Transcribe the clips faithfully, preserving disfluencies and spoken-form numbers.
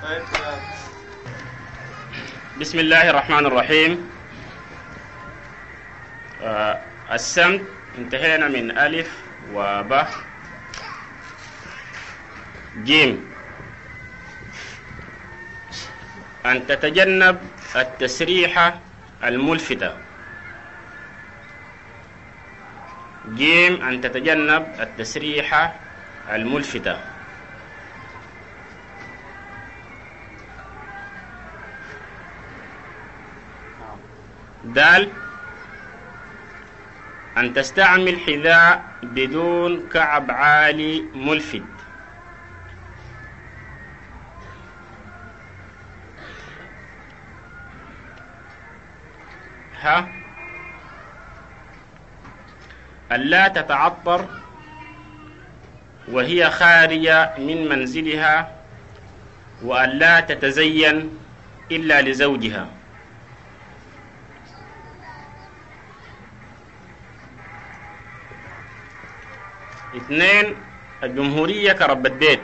بسم الله الرحمن الرحيم. آه السمت انتهينا من ألف وب. جيم، أن تتجنب التسريحة الملفتة. جيم، أن تتجنب التسريحة الملفتة. دال، أن تستعمل حذاء بدون كعب عالي ملفت. ها، ألا تتعطر وهي خارجة من منزلها، وألا تتزين إلا لزوجها. اثنين، الجمهورية كرب الديت.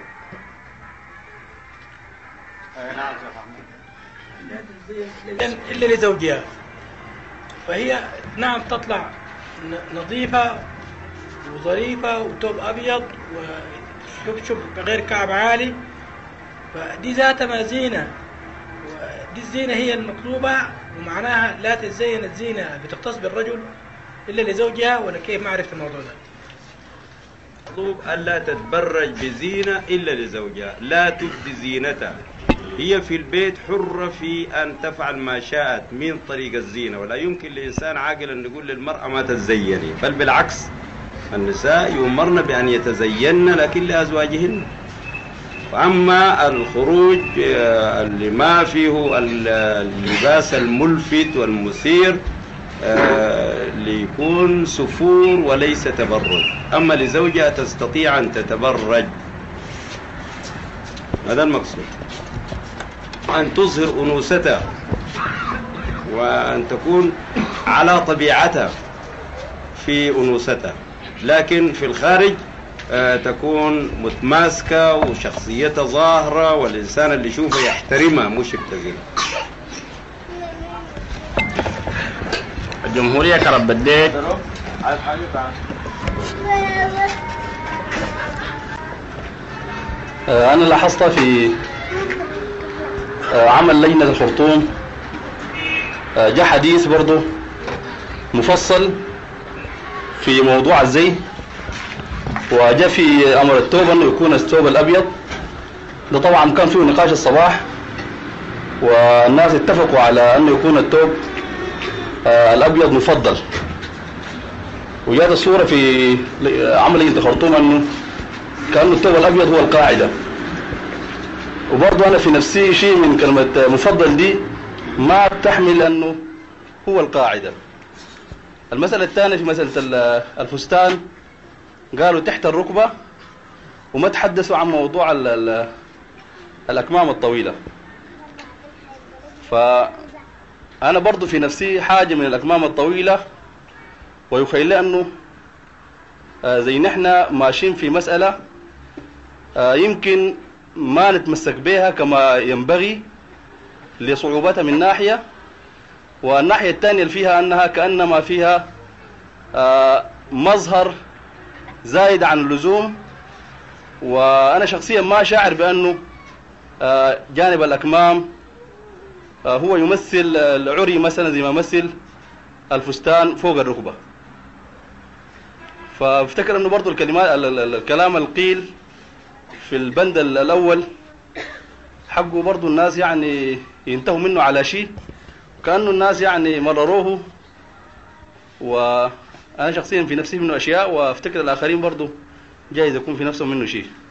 إلا لزوجها، فهي نعم تطلع نظيفة وظريفة وتوب أبيض وشبشب غير كعب عالي، فدي ذات ما زينة، ودي الزينة هي المطلوبة، ومعناها لا تتزين الزينة بتختص بالرجل إلا لزوجها. ولا كيف؟ ما عرفت الموضوع ده. مطلوب ألا تتبرج بزينة إلا لزوجها، لا تبدي زينتها. هي في البيت حرة في أن تفعل ما شاءت من طريق الزينة، ولا يمكن لإنسان عاقل أن يقول للمرأة ما تتزيني، بل بالعكس، النساء يؤمرن بأن يتزين لكن لأزواجهن. أما الخروج اللي ما فيه اللباس الملفت والمثير ليكون سفور وليس تبرج. أما لزوجها تستطيع أن تتبرج، هذا المقصود، أن تظهر أنوثتها وأن تكون على طبيعتها في أنوثتها، لكن في الخارج تكون متماسكة وشخصيتها ظاهرة، والإنسان اللي يشوفها يحترمها مش يبتزلها. الجمهورية كرب الديت. أنا لاحظت في عمل لجنة الخرطوم جاء حديث برضه مفصل في موضوع الزي، وجاء في أمر التوبة أنه يكون الثوب الأبيض. ده طبعا كان فيه نقاش الصباح، والناس اتفقوا على أنه يكون الثوب الأبيض مفضل. وجاءت الصورة في عمل لجنة الخرطوم أنه كأنه الثوب الأبيض هو القاعدة. وبرضه أنا في نفسي شيء من كلمة مفضل دي ما تحمل أنه هو القاعدة. المسألة الثانية في مسألة الفستان، قالوا تحت الركبة، وما تحدثوا عن موضوع ال ال الأكمام الطويلة. فأنا برضو في نفسي حاجة من الأكمام الطويلة، ويخيل لي أنه زي نحن ماشيين في مسألة يمكن ما نتمسك بها كما ينبغي لصعوبتها من ناحية، والناحية الثانية اللي فيها أنها كأنما فيها مظهر زايد عن اللزوم. وأنا شخصيا ما شاعر بأنه جانب الأكمام هو يمثل العري مثلا زي ما يمثل الفستان فوق الركبة. فافتكر أنه برضو الكلمات الكلام القيل في البند الأول حقه برضو الناس يعني ينتهوا منه على شيء، كأنه الناس يعني مرروه، وأنا شخصيا في نفسي منه أشياء، وافتكر الآخرين برضو جايز يكون في نفسهم منه شيء.